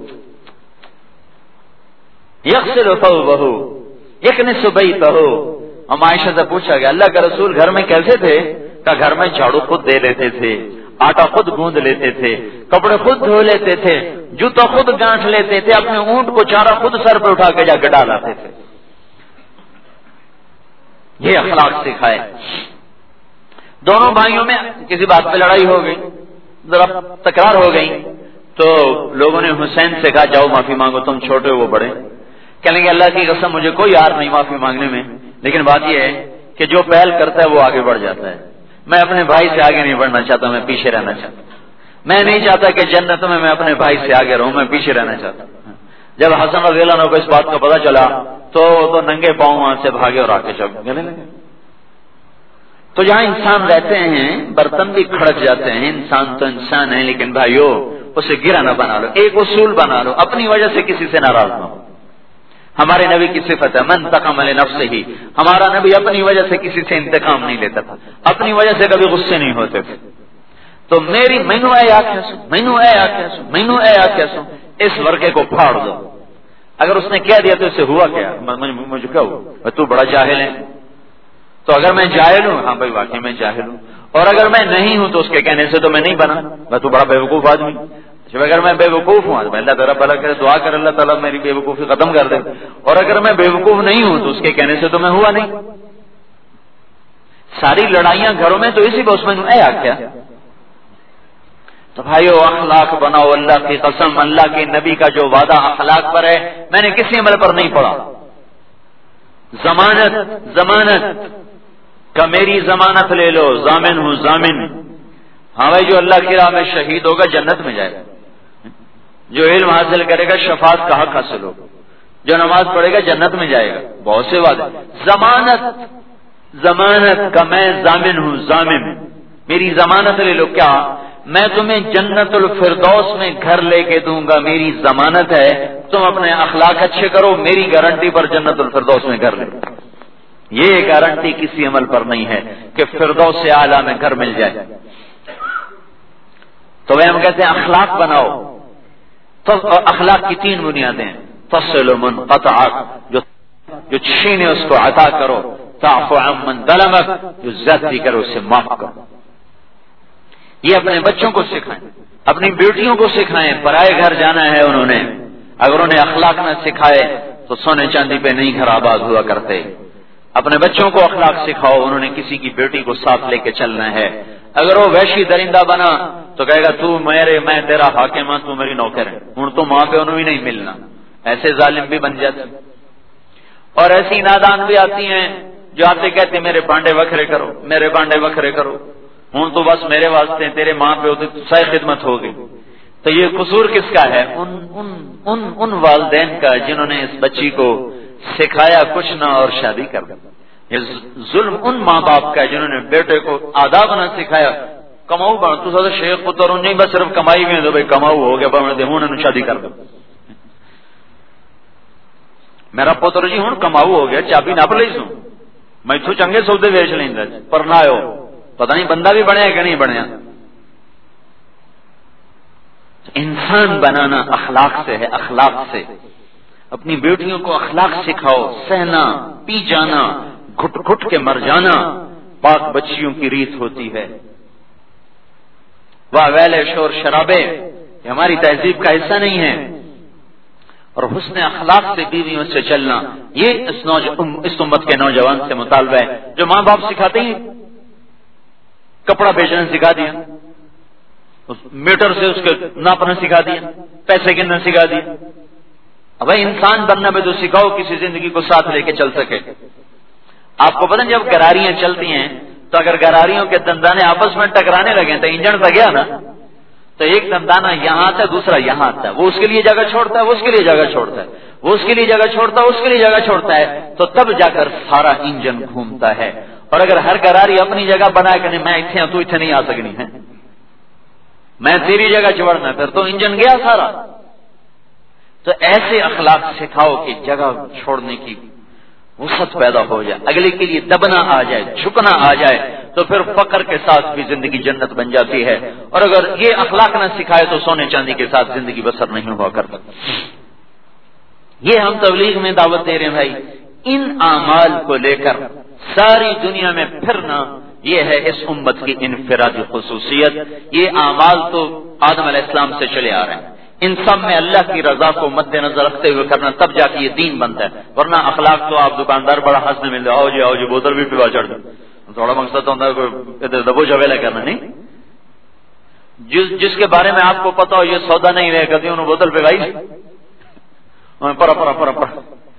یغسل ثوبہ یکنس بیتہ۔ ہم عائشہ سے پوچھا گیا اللہ کا رسول گھر میں کیسے تھے؟ کہ گھر میں جھاڑو خود دے لیتے تھے، آٹا خود گوندھ لیتے تھے، کپڑے خود دھو لیتے تھے، جوتا خود گانٹھ لیتے تھے، اپنے اونٹ کو چارہ خود سر پہ اٹھا کے جا کے ڈالاتے تھے۔ یہ اخلاق سکھائے۔ دونوں بھائیوں میں کسی بات پہ لڑائی ہو گئی، ذرا تکرار ہو گئی، تو لوگوں نے حسین سے کہا جاؤ معافی مانگو، تم چھوٹے وہ بڑے۔ کہنے کہ اللہ کی قسم مجھے کوئی یار نہیں معافی مانگنے میں، لیکن بات یہ ہے کہ جو پہل کرتا ہے وہ آگے بڑھ جاتا ہے۔ میں اپنے بھائی سے آگے نہیں بڑھنا چاہتا، میں پیچھے رہنا چاہتا ہوں۔ میں نہیں چاہتا کہ جنت میں میں اپنے بھائی سے آگے رہوں، میں پیچھے رہنا چاہتا ہوں۔ جب حسن رضی اللہ عنہ کو اس بات کا پتا چلا تو تو ننگے پاؤں وہاں سے بھاگے اور آ کے چل گلے لگے۔ تو جہاں انسان رہتے ہیں برتن بھی کھڑک جاتے ہیں، انسان تو انسان ہے، لیکن بھائیو اسے گرا نہ بنا لو، ایک اصول بنا لو، اپنی وجہ سے کسی سے ناراض نہ ہو۔ ہمارے نبی کی صفت ہے من انتقم لنفسہ ہی، ہمارا نبی اپنی وجہ سے کسی سے انتقام نہیں لیتا تھا، اپنی وجہ سے کبھی غصے نہیں ہوتے تھے۔ تو میری مینو اے آکھے سو مینو اے آکھے سو مینو اے آکھے سو اس ورقے کو پھاڑ دو۔ اگر اس نے کہہ دیا تو اسے ہوا کیا؟ مجھے کیا ہوا؟ تو بڑا جاہل ہے۔ تو اگر میں جاہل ہوں، ہاں بھائی واقعی میں جاہل ہوں، اور اگر میں نہیں ہوں تو اس کے کہنے سے تو میں نہیں بنا، میں تو بڑا بیوقوف آدمی۔ جب اگر میں بے وقوف ہوں تو اللہ تعالیٰ بھلا کرے، دعا کر اللہ تعالیٰ میری بے وقوفی ختم کر دے، اور اگر میں بے وقوف نہیں ہوں تو اس کے کہنے سے تو میں ہوا نہیں۔ ساری لڑائیاں گھروں میں تو اسی بوس میں اے آخیا۔ تو بھائیو اخلاق بناؤ، اللہ کی قسم، اللہ کے نبی کا جو وعدہ اخلاق پر ہے میں نے کسی عمل پر نہیں پڑھا۔ ضمانت ضمانت کا میری ضمانت لے لو، ضامن ہوں ضامن۔ ہاں بھائی، جو اللہ کی راہ میں شہید ہوگا جنت میں جائے گا، جو علم حاصل کرے گا شفاعت کا حق حاصل ہوگا، جو نماز پڑھے گا جنت میں جائے گا، بہت سے وعدے۔ ضمانت ضمانت کا میں ضامن ہوں ضامن، میری ضمانت لے لو، کیا میں تمہیں جنت الفردوس میں گھر لے کے دوں گا، میری ضمانت ہے، تم اپنے اخلاق اچھے کرو، میری گارنٹی پر جنت الفردوس میں گھر لے۔ یہ گارنٹی کسی عمل پر نہیں ہے کہ فردوس سے اعلیٰ میں گھر مل جائے۔ تو وہ ہم کہتے ہیں اخلاق بناؤ۔ تو اخلاق کی تین بنیادیں، تصل من قطعک، جو جو چھینے اس کو عطا کرو، تعفو عن من ظلمک، جو زیادتی کرو اسے معاف کرو۔ یہ اپنے بچوں کو سکھائیں، اپنی بیٹیوں کو سکھائیں۔ پرائے گھر جانا ہے انہوں نے، اگر انہیں اخلاق نہ سکھائے تو سونے چاندی پہ نہیں گھر آباد ہوا کرتے۔ اپنے بچوں کو اخلاق سکھاؤ، انہوں نے کسی کی بیٹی کو ساتھ لے کے چلنا ہے۔ اگر وہ وحشی درندہ بنا تو کہے گا تو میرے میں تیرا حاکم ہوں، تو میری نوکر ہے، ہوں تو ماں پہ انہوں بھی نہیں ملنا۔ ایسے ظالم بھی بن جاتے، اور ایسی نادان بھی آتی ہیں جو آتے کہتے میرے بانڈے وکھرے کرو، میرے بانڈے وکھرے کرو، ہوں تو بس میرے واسطے، تیرے ماں پہ ہوتے تو سائے خدمت ہوگی۔ تو یہ قصور کس کا ہے؟ ان ان ان ان والدین کا جنہوں نے اس بچی کو سکھایا کچھ نہ اور شادی کر دی۔ یہ ظلم ان ماں باپ کا ہے جنہوں نے بیٹے کو آداب نہ سکھایا۔ کماؤ بن تو سارا شیخ پتر نہیں، بس صرف کمائی میں تو بھائی کماؤ ہو گیا، بڑے ہوں نے شادی کر دو۔ میرا پتر جی ہوں کماؤ ہو گیا، چابی نپ لی سو میں تو چنگے سودے ویچ لینا، پر نہ آؤ پتہ نہیں بندہ بھی بنیا کہ نہیں بنیا۔ انسان بنانا اخلاق سے ہے، اخلاق سے۔ اپنی بیٹیوں کو اخلاق سکھاؤ، سہنا، پی جانا، گھٹ گھٹ کے مر جانا پاک بچیوں کی ریت ہوتی ہے۔ واہ ویلے شور شرابے یہ ہماری تہذیب کا حصہ نہیں ہے۔ اور حسن اخلاق سے بیویوں سے چلنا یہ اس, نوج... اس امت کے نوجوان سے مطالبہ ہے۔ جو ماں باپ سکھاتے ہیں کپڑا بیچنا سکھا دیا، اس میٹر سے اس کے ناپنا سکھا دیا، پیسے گننا سکھا دیا۔ اب انسان بننا بھی تو سکھاؤ، کسی زندگی کو ساتھ لے کے چل سکے۔ آپ کو پتہ جب گراریاں چلتی ہیں تو اگر گراریوں کے دندانے آپس میں ٹکرانے لگے تو انجن تو گیا نا، تو ایک دندانہ یہاں آتا ہے دوسرا یہاں آتا ہے، وہ اس کے لیے جگہ چھوڑتا ہے، وہ اس کے لیے جگہ چھوڑتا ہے، وہ اس کے لیے جگہ چھوڑتا ہے، اس کے لیے جگہ چھوڑتا ہے، تو تب جا کر سارا انجن گھومتا ہے۔ اور اگر ہر گراری اپنی جگہ بنائے کہ نہیں میں اتنے ہوں تو اتنے نہیں آ سکنی ہے، میں تیری جگہ چھوڑنا، پھر تو انجن گیا سارا۔ تو ایسے اخلاق سکھاؤ کہ جگہ چھوڑنے کی وسعت پیدا ہو جائے، اگلے کے لیے دبنا آ جائے، جھکنا آ جائے، تو پھر فقر کے ساتھ بھی زندگی جنت بن جاتی ہے۔ اور اگر یہ اخلاق نہ سکھائے تو سونے چاندی کے ساتھ زندگی بسر نہیں ہوا کرتا۔ یہ ہم تبلیغ میں دعوت دے رہے ہیں بھائی، ان اعمال کو لے کر ساری دنیا میں پھرنا یہ ہے اس امت کی انفرادی خصوصیت۔ یہ اعمال تو آدم علیہ السلام سے چلے آ رہے ہیں، ان سب میں اللہ کی رضا کو مد نظر رکھتے ہوئے کرنا، تب جا کے یہ دین بنتا ہے۔ ورنہ اخلاق تو آپ دکاندار بڑا ہنسنے مل جاؤ، آؤ جی آؤ جی بوتل بھی پیوا چڑھ دو، تھوڑا مقصد تو ہوتا ہے کوئی دبو جھویلا کرنا نہیں۔ جس جس کے بارے میں آپ کو پتا ہو یہ سودا نہیں رہے کبھی انہوں بوتل پہ گائی پرا پرا پرا پرا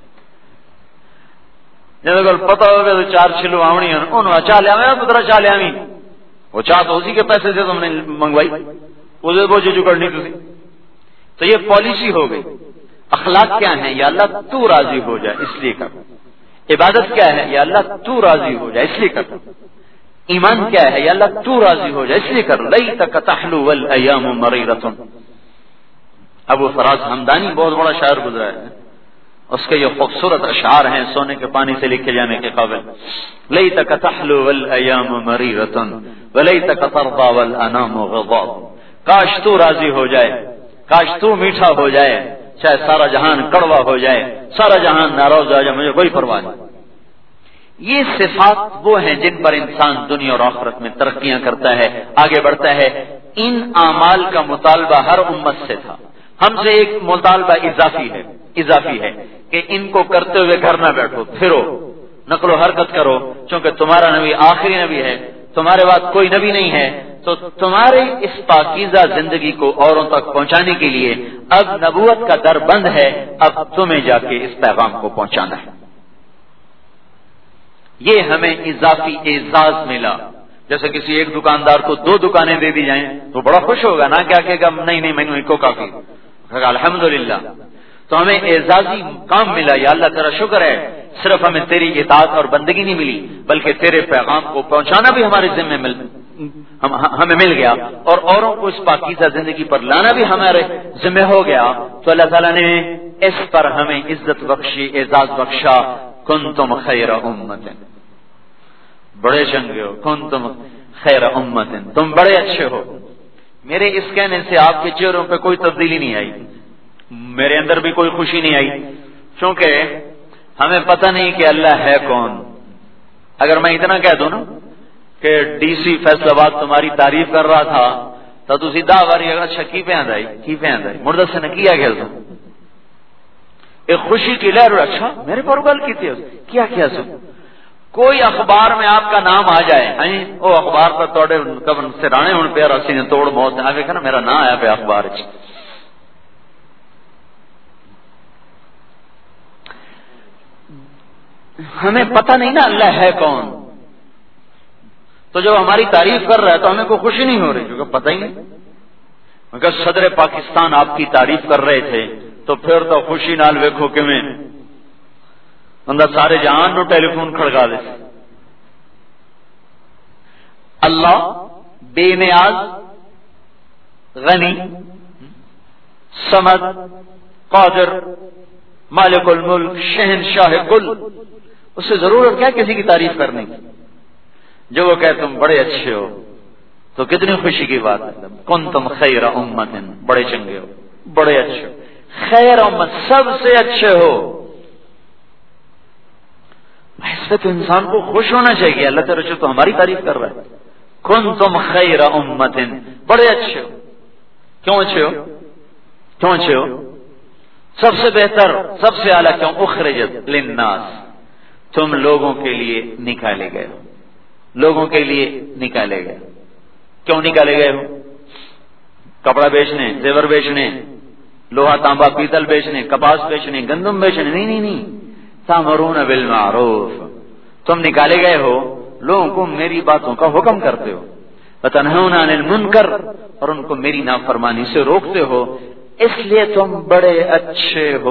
جب پتا ہوگا تو چار چلو آونی انہوں چاہ لیا میں پترا چاہ لیا وہ چاہ تو اسی کے پیسے سے تم نے منگوائی، اسے بوجھ چکڑنی تھی۔ تو یہ پالیسی ہو گئی۔ اخلاق کیا ہے؟ یا اللہ تو راضی ہو جائے اس لیے کر۔ عبادت کیا ہے؟ یا اللہ تو راضی ہو جائے اس لیے کر۔ ایمان کیا ہے؟ یا اللہ تو راضی ہو جائے اس لیے کر۔ لیتک تحلو والایام مریرۃ۔ ابو فراز حمدانی بہت بڑا شاعر گزرا ہے، اس کے یہ خوبصورت اشعار ہیں سونے کے پانی سے لکھے جانے کے قابل۔ لیتک تحلو والایام مریرۃ ولیتک ترضى والانام غضاض۔ کاش تو راضی ہو جائے، کاش تو میٹھا ہو جائے، چاہے سارا جہان کڑوا ہو جائے، سارا جہان ناراض ہو جائے، مجھے کوئی پرواہ نہیں۔ یہ صفات وہ ہیں جن پر انسان دنیا اور آخرت میں ترقیاں کرتا ہے، آگے بڑھتا ہے۔ ان اعمال کا مطالبہ ہر امت سے تھا. ہم سے ایک مطالبہ اضافی ہے اضافی ہے کہ ان کو کرتے ہوئے گھر نہ بیٹھو، پھرو، نقل و حرکت کرو، چونکہ تمہارا نبی آخری نبی ہے، تمہارے بعد کوئی نبی نہیں ہے، تو تمہاری اس پاکیزہ زندگی کو اوروں تک پہنچانے کے لیے اب نبوت کا در بند ہے، اب تمہیں جا کے اس پیغام کو پہنچانا ہے. یہ ہمیں اضافی اعزاز ملا. جیسے کسی ایک دکاندار کو دو دکانیں دے دی جائیں تو بڑا خوش ہوگا نا، کیا کہے گا نہیں نہیں میں نے کو کافی، الحمدللہ. تو ہمیں اعزازی کام ملا، یا اللہ تیرا شکر ہے، صرف ہمیں تیری اطاعت اور بندگی نہیں ملی بلکہ تیرے پیغام کو پہنچانا بھی ہمارے ذمہ مل ہم ہمیں مل گیا، اور اوروں کو اس پاکیزہ زندگی پر لانا بھی ہمارے ذمہ ہو گیا. تو اللہ تعالیٰ نے اس پر ہمیں عزت بخشی، اعزاز بخشا. کنتم خیر امت، بڑے چنگے ہو، کنتم خیر امت، تم بڑے اچھے ہو. میرے اس کہنے سے آپ کے چہروں پہ کوئی تبدیلی نہیں آئی، میرے اندر بھی کوئی خوشی نہیں آئی، کیونکہ ہمیں پتہ نہیں کہ اللہ ہے کون. اگر میں اتنا کہہ دوں نا کہ ڈی سی فیصل آباد تمہاری تعریف کر رہا تھا تو تسی دا باری اگر اچھا کی پہ آندائی کی پہ آندائی مردہ سے نہ کیا گیا تھا ایک خوشی کی لہر. اچھا میرے پر گل کی تھی کیا کیا سو کوئی اخبار میں آپ کا نام آ جائے، وہ اخبار پر توڑے کبر سرانے ہون پہ رسی نے توڑ موت آگے کہ نا میرا نام آیا پہ اخبار چ. ہمیں پتہ نہیں نا اللہ ہے کون، تو جب ہماری تعریف کر رہا ہے تو ہمیں کوئی خوشی نہیں ہو رہی کیونکہ پتہ ہی نہیں. مگر صدر پاکستان آپ کی تعریف کر رہے تھے تو پھر تو خوشی نال ویکھو کہ میں بندہ سارے جہان نو ٹیلی فون کھڑکا دے. اللہ بے نیاز، غنی، صمد، قادر، مالک الملک، شہنشاہ کل، اس سے ضرورت کیا کسی کی تعریف کرنے کی؟ جو وہ کہے تم بڑے اچھے ہو تو کتنی خوشی کی بات ہے. کنتم خیر امت، بڑے چنگے ہو، بڑے اچھے ہو، خیر امت سب سے اچھے ہو. اس سے تو انسان کو خوش ہونا چاہیے. اللہ تعالیٰ تو ہماری تعریف کر رہا ہے. کنتم خیر امت، بڑے اچھے ہو. کیوں اچھے ہو؟ کیوں اچھے ہو؟ سب سے بہتر، سب سے اعلیٰ کیوں؟ اخرجت للناس، تم لوگوں کے لیے نکالے گئے ہو، لوگوں کے لیے نکالے گئے. کیوں نکالے گئے ہو؟ کپڑا بیچنے، زیور بیچنے، لوہا تانبا پیتل بیچنے، کپاس بیچنے، گندم بیچنے؟ نہیں نہیں نہیں، تامرون بالمعروف، تم نکالے گئے ہو لوگوں کو میری باتوں کا حکم کرتے ہو، وتنہون عن المنکر، اور ان کو میری نافرمانی سے روکتے ہو، اس لیے تم بڑے اچھے ہو.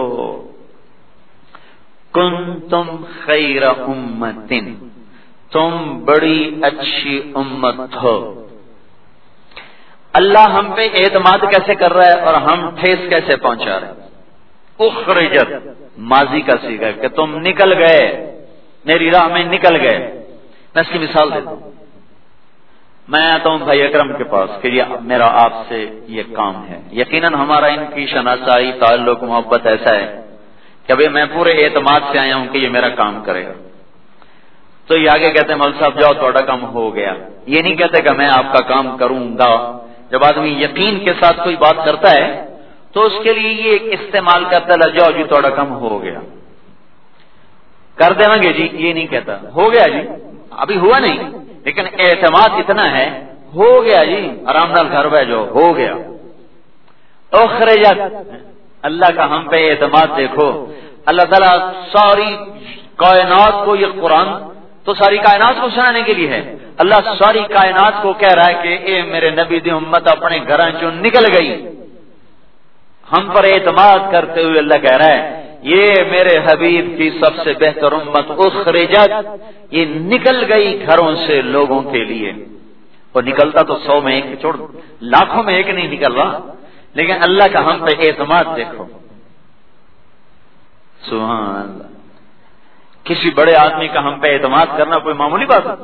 کنتم خیر امت، تم بڑی اچھی امت ہو. اللہ ہم پہ اعتماد کیسے کر رہا ہے اور ہم ٹھیس کیسے پہنچا رہے ہیں؟ اخرجت ماضی کا صیغہ کہ تم نکل گئے، میری راہ میں نکل گئے. میں اس کی مثال دیتا ہوں. میں آتا ہوں بھائی اکرم کے پاس کہ یہ میرا آپ سے یہ کام ہے. یقیناً ہمارا ان کی شناسائی، تعلق، محبت ایسا ہے کہ ابھی میں پورے اعتماد سے آیا ہوں کہ یہ میرا کام کرے گا. تو یہ آگے کہتے ہیں مولوی صاحب جاؤ تھوڑا کام ہو گیا. یہ نہیں کہتے کہ میں آپ کا کام کروں گا. جب آدمی یقین کے ساتھ کوئی بات کرتا ہے تو اس کے لیے یہ استعمال کرتا ہے جاؤ جی تھوڑا کام ہو گیا، کر دیں گے جی. یہ نہیں کہتا ہو گیا جی، ابھی ہوا نہیں لیکن اعتماد اتنا ہے ہو گیا جی، آرام نال گھر بیٹھو ہو گیا. اخرجت، اللہ کا ہم پہ اعتماد دیکھو. اللہ تعالیٰ ساری کائنات کو، یہ قرآن تو ساری کائنات کو سنانے کے لیے ہے. اللہ ساری کائنات کو کہہ رہا ہے کہ اے میرے نبی دی امت اپنے گھراں چوں نکل گئی. ہم پر اعتماد کرتے ہوئے اللہ کہہ رہا ہے یہ میرے حبیب کی سب سے بہتر امت اخرجت، یہ نکل گئی گھروں سے لوگوں کے لیے. اور نکلتا تو سو میں ایک چھوڑ لاکھوں میں ایک نہیں نکل رہا، لیکن اللہ کا ہم پہ اعتماد دیکھو. سبحان اللہ. کسی بڑے آدمی کا ہم پہ اعتماد کرنا کوئی معمولی بات ہے؟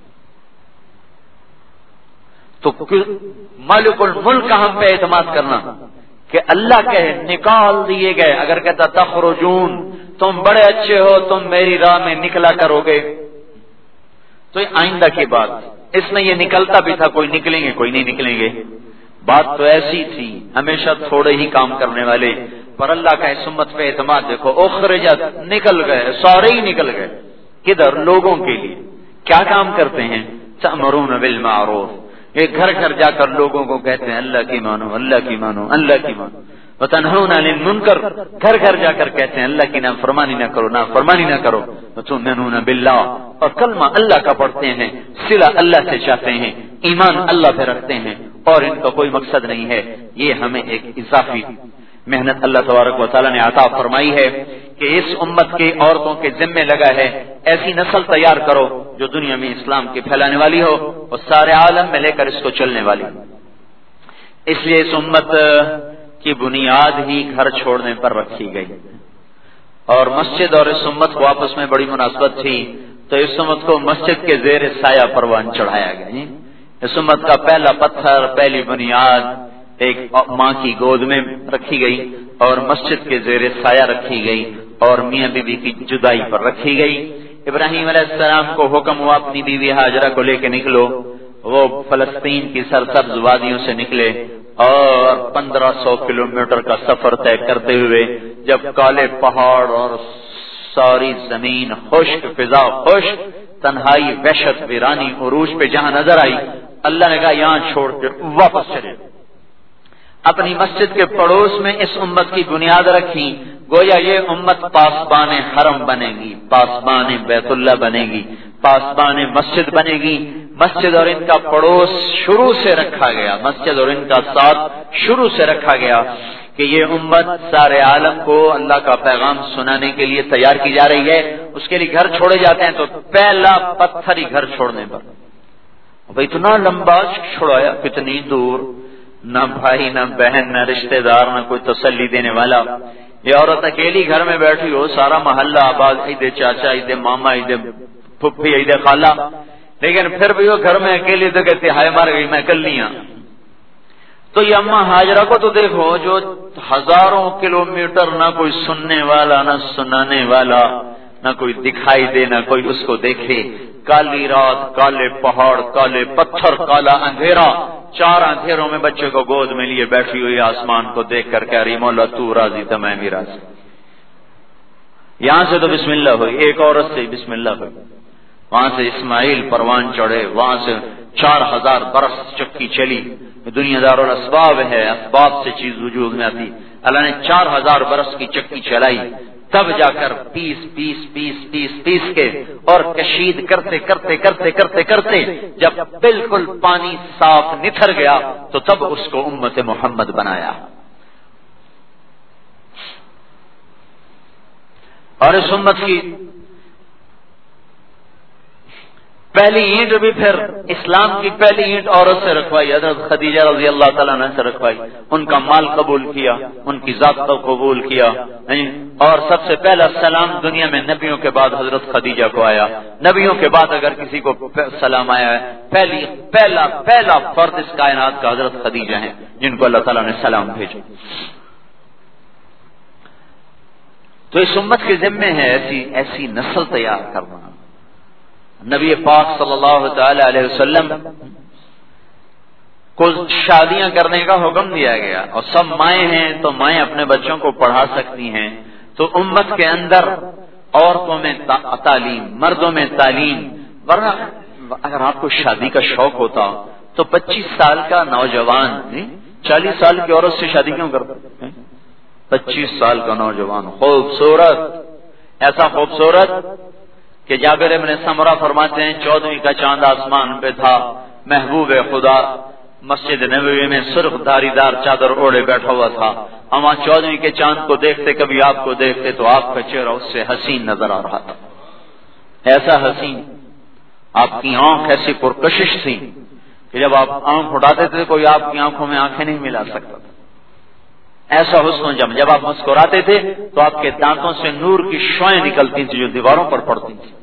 تو مالک الملک کا ہم پہ اعتماد کرنا کہ اللہ کہے نکال دیے گئے. اگر کہتا تخرجون، تم بڑے اچھے ہو، تم میری راہ میں نکلا کرو گے، تو یہ آئندہ کی بات. اس میں یہ نکلتا بھی تھا، کوئی نکلیں گے کوئی نہیں نکلیں گے. بات تو ایسی تھی، ہمیشہ تھوڑے ہی کام کرنے والے، پر اللہ کا اس امت پہ اعتماد دیکھو، اخرجت نکل گئے، سارے ہی نکل گئے، کدھر؟ لوگوں کے لیے کیا کام کرتے ہیں؟ تأمرون بالمعروف، یہ گھر گھر جا کر لوگوں کو کہتے ہیں اللہ کی مانو، اللہ کی مانو، اللہ کی مانو، وتنہون عن المنکر، گھر گھر جا کر کہتے ہیں اللہ کی نافرمانی نہ کرو، نافرمانی نہ کرو، وتؤمنون باللہ، اور کلمہ اللہ کا پڑھتے ہیں، صلہ اللہ سے چاہتے ہیں، ایمان اللہ پہ رکھتے ہیں، اور ان کا کوئی مقصد نہیں ہے، یہ ہمیں ایک اضافی محنت اللہ تبارک و تعالیٰ نے عطا فرمائی ہے کہ اس امت کی عورتوں کے ذمے لگا ہے ایسی نسل تیار کرو جو دنیا میں اسلام کی پھیلانے والی ہو اور سارے عالم میں لے کر اس کو چلنے والی ہو۔ اس لیے اس امت کی بنیاد ہی گھر چھوڑنے پر رکھی گئی، اور مسجد اور اس امت کو آپس میں بڑی مناسبت تھی، تو اس امت کو مسجد کے زیر سایہ پروان چڑھایا گیا۔ اس امت کا پہلا پتھر، پہلی بنیاد ایک ماں کی گود میں رکھی گئی، اور مسجد کے زیر سایہ رکھی گئی، اور میاں بیوی کی جدائی پر رکھی گئی۔ ابراہیم علیہ السلام کو حکم ہوا اپنی بیوی ہاجرہ کو لے کے نکلو، وہ فلسطین کی سرسبز وادیوں سے نکلے، اور پندرہ سو کلومیٹر کا سفر طے کرتے ہوئے جب کالے پہاڑ اور ساری زمین خشک، فضا خشک، تنہائی، وحشت، ویرانی عروج پہ جہاں نظر آئی، اللہ نے کہا یہاں چھوڑ کے واپس چلے۔ اپنی مسجد کے پڑوس میں اس امت کی بنیاد رکھی، گویا یہ امت پاسبان حرم بنے گی، پاسبان بیت اللہ بنے گی، پاسبان مسجد بنے گی۔ مسجد اور ان کا پڑوس شروع سے رکھا گیا، مسجد اور ان کا ساتھ شروع سے رکھا گیا کہ یہ امت سارے عالم کو اللہ کا پیغام سنانے کے لیے تیار کی جا رہی ہے۔ اس کے لیے گھر چھوڑے جاتے ہیں تو پہلا پتھر ہی گھر چھوڑنے پر، بھائی اتنا لمبا چھڑایا، کتنی دور، نہ بھائی نہ بہن نہ رشتہ دار نہ کوئی تسلی دینے والا، یہ عورت اکیلی گھر میں بیٹھی ہو، سارا محلہ آباد، عید چاچا، عید ماما، عید پھپھی، عید خالہ، لیکن پھر بھی وہ گھر میں اکیلی تو کہتے ہائے مار گئی میں اکلیاں۔ تو یہ اماں ہاجرہ کو تو دیکھو جو ہزاروں کلومیٹر، نہ کوئی سننے والا نہ سنانے والا، نہ کوئی دکھائی دے نہ کوئی اس کو دیکھے، کالی رات، کالے پہاڑ، کالے پتھر، کالا اندھیرا، چار اندھیروں میں بچے کو گود میں لیے بیٹھی ہوئی، آسمان کو دیکھ کر کہہ رہی مولا تو راضی تو میں بھی راضی۔ یہاں سے تو بسم اللہ ہوئی، ایک عورت سے بسم اللہ ہوئی، وہاں سے اسماعیل پروان چڑھے، وہاں سے چار ہزار برس چکی چلی۔ دنیا دار الاسباب ہے، اسباب سے چیز وجود میں آتی، اللہ نے چار ہزار برس کی چکی چلائی، تب جا کر پیس پیس پیس پیس پیس کے اور کشید کرتے کرتے کرتے کرتے کرتے جب بالکل پانی صاف نتھر گیا تو تب اس کو امت محمد بنایا۔ اور اس امت کی پہلی اینٹ بھی پھر اسلام کی پہلی اینٹ عورت سے رکھوائی، حضرت خدیجہ رضی اللہ تعالیٰ عنہ سے رکھوائی، ان کا مال قبول کیا، ان کی ذات کو قبول کیا، اور سب سے پہلا سلام دنیا میں نبیوں کے بعد حضرت خدیجہ کو آیا۔ نبیوں کے بعد اگر کسی کو سلام آیا ہے، پہلی پہلا پہلا فرد اس کائنات کا حضرت خدیجہ ہیں جن کو اللہ تعالیٰ نے سلام بھیجا۔ تو اس امت کے ذمے ہے ایسی ایسی نسل تیار کرنا۔ نبی پاک صلی اللہ تعالی علیہ وسلم کو شادیاں کرنے کا حکم دیا گیا، اور سب مائیں ہیں تو مائیں اپنے بچوں کو پڑھا سکتی ہیں، تو امت کے اندر عورتوں میں تعلیم، مردوں میں تعلیم، ورنہ اگر آپ کو شادی کا شوق ہوتا تو پچیس سال کا نوجوان چالیس سال کی عورت سے شادی کیوں کرتا؟ پچیس سال کا نوجوان خوبصورت، ایسا خوبصورت کہ جابر ابن سمرہ فرماتے ہیں چودہویں کا چاند آسمان پہ تھا، محبوب خدا مسجد نبوی میں سرخ دھاری دار چادر اوڑے بیٹھا ہوا تھا، ہم وہاں چودہویں کے چاند کو دیکھتے، کبھی آپ کو دیکھتے تو آپ کا چہرہ اس سے حسین نظر آ رہا تھا، ایسا حسین، آپ کی آنکھ ایسی پرکشش تھی کہ جب آپ آنکھ اٹھاتے تھے کوئی آپ کی آنکھوں میں آنکھیں نہیں ملا سکتا تھا، ایسا حسن جم، جب آپ مسکراتے تھے تو آپ کے دانتوں سے نور کی شعائیں نکلتی تھی جو دیواروں پر پڑتی تھی،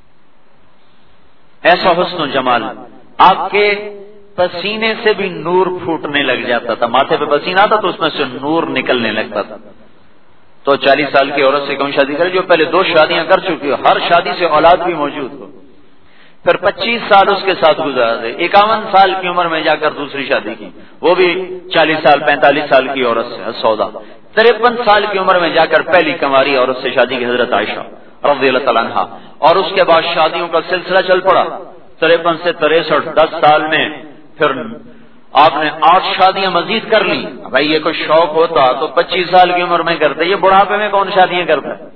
ایسا حسن و جمال، آپ کے پسینے سے بھی نور پھوٹنے لگ جاتا تھا، ماتھے پہ پسینہ آتا تو اس میں سے نور نکلنے لگتا تھا۔ تو چالیس سال کی عورت سے کون شادی کرے جو پہلے دو شادیاں کر چکی ہو، ہر شادی سے اولاد بھی موجود ہو، پھر پچیس سال اس کے ساتھ گزار دے، اکاون سال کی عمر میں جا کر دوسری شادی کی، وہ بھی چالیس سال پینتالیس سال کی عورت سے سودا، ترپن سال کی عمر میں جا کر پہلی کنواری عورت سے شادی کی حضرت عائشہ رضی اللہ تعالیٰ عنہا، اور اس کے بعد شادیوں کا سلسلہ چل پڑا، ترپن سے تریسٹھ، دس سال میں پھر آپ نے آٹھ شادیاں مزید کر لی۔ بھائی یہ کوئی شوق ہوتا تو پچیس سال کی عمر میں کرتے، یہ بڑھاپے میں کون شادیاں کرتا ہے؟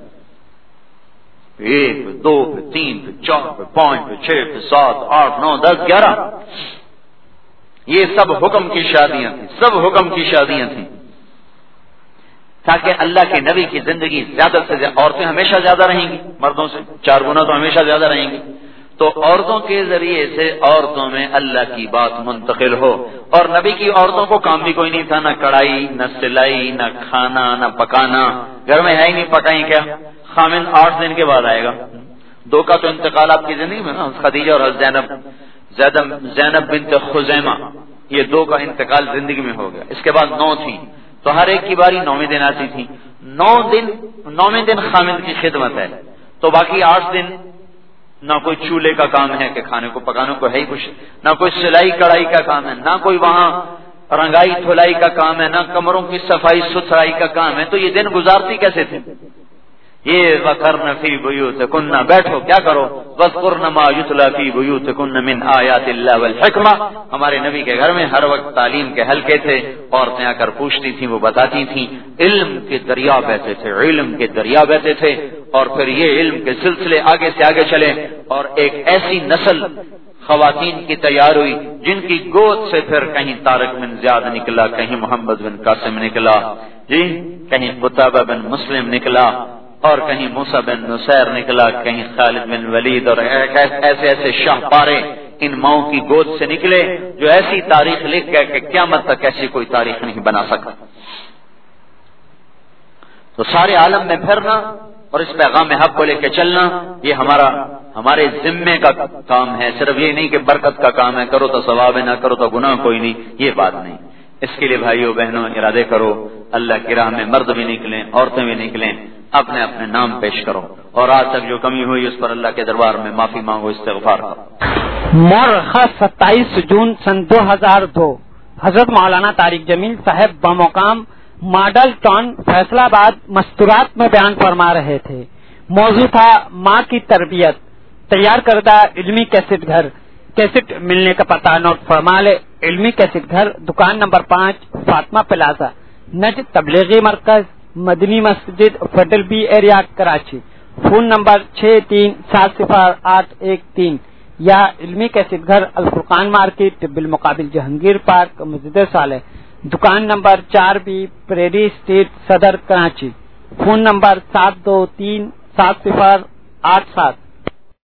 ایک پہ دو پہ تین پہ چار پہ پانچ پہ چھ پہ سات آٹھ نو دس گیارہ، یہ سب حکم کی شادیاں تھیں، سب حکم کی شادیاں تھیں، تاکہ اللہ کے نبی کی زندگی زیادہ سے زیادہ، عورتیں ہمیشہ زیادہ رہیں گی مردوں سے، چار گنا تو ہمیشہ زیادہ رہیں گی، تو عورتوں کے ذریعے سے عورتوں میں اللہ کی بات منتقل ہو۔ اور نبی کی عورتوں کو کام بھی کوئی نہیں تھا، نہ کڑھائی نہ سلائی نہ کھانا نہ پکانا، گھر میں ہے ہی نہیں، پکائیں کیا؟ خامن آٹھ دن کے بعد آئے گا۔ دو کا تو انتقال آپ کی زندگی میں نا، خدیجہ اور زینب زینب بنت خزیمہ، یہ دو کا انتقال زندگی میں ہو گیا، اس کے بعد نو تھی، تو ہر ایک کی باری نویں دن آتی تھی، نو دن نویں دن خامن کی خدمت ہے، تو باقی آٹھ دن نہ کوئی چولہے کا کام ہے کہ کھانے کو پکانے کو ہے ہی کچھ، نہ کوئی سلائی کڑھائی کا کام ہے، نہ کوئی وہاں رنگائی دھلائی کا کام ہے، نہ کمروں کی صفائی ستھرائی کا کام ہے، تو یہ دن گزارتی کیسے تھے؟ یہ وَقَرْنَ فِي بُيُوتِكُنَّ، بیٹھو کیا کرو، وَاذْكُرْنَ مَا يُتْلَى فِي بُيُوتِكُنَّ مِنْ آيَاتِ اللَّهِ وَالْحِكْمَةِ۔ ہمارے نبی کے گھر میں ہر وقت تعلیم کے حلقے تھے، عورتیں آ کر پوچھتی تھیں، وہ بتاتی تھیں، علم کے دریا بہتے تھے، علم کے دریا بہتے تھے، اور پھر یہ علم کے سلسلے آگے سے آگے چلے، اور ایک ایسی نسل خواتین کی تیار ہوئی جن کی گود سے پھر کہیں طارق بن زیاد نکلا، کہیں محمد بن قاسم نکلا، جی کہیں قتابہ بن مسلم نکلا، اور کہیں موسیٰ بن نصیر نکلا، کہیں خالد بن ولید، اور ایسے ایسے شاہ پارے ان ماؤں کی گود سے نکلے جو ایسی تاریخ لکھ گئے کہ قیامت تک ایسی کوئی تاریخ نہیں بنا سکتا۔ تو سارے عالم میں پھرنا اور اس پیغام حق کو لے کے چلنا، یہ ہمارا ہمارے ذمے کا کام ہے، صرف یہ نہیں کہ برکت کا کام ہے، کرو تو ثواب ہے، نہ کرو تو گناہ کوئی نہیں، یہ بات نہیں۔ اس کے لیے بھائیو بہنوں ارادے کرو، اللہ کی راہ میں مرد بھی نکلیں، عورتیں بھی نکلیں، اپنے اپنے نام پیش کرو، اور آج تک جو کمی ہوئی اس پر اللہ کے دربار میں معافی مانگو، استغفار کرو۔ مورخہ ستائیس جون سن دو ہزار دو، حضرت مولانا طارق جمیل صاحب بمقام ماڈل ٹاؤن فیصلہ آباد مستورات میں بیان فرما رہے تھے۔ موضوع تھا ماں کی تربیت۔ تیار کردہ علمی کیسٹ گھر، کیسٹ ملنے کا پتہ نوٹ فرما لے۔ علمی کیسٹ گھر، دکان نمبر پانچ، فاطمہ پلازا، نجد تبلیغی مرکز، Madani Masjid, federal B area, Karachi. Phone number چھ تین سات صفر آٹھ ایک تین، یا علمی کیسٹ گھر، الفرقان مارکیٹ بالمقابل جہانگیر پارک، مسجد صالح، دکان نمبر چار بی، پریری اسٹریٹ، صدر، کراچی۔ فون نمبر سات دو تین سات صفر آٹھ سات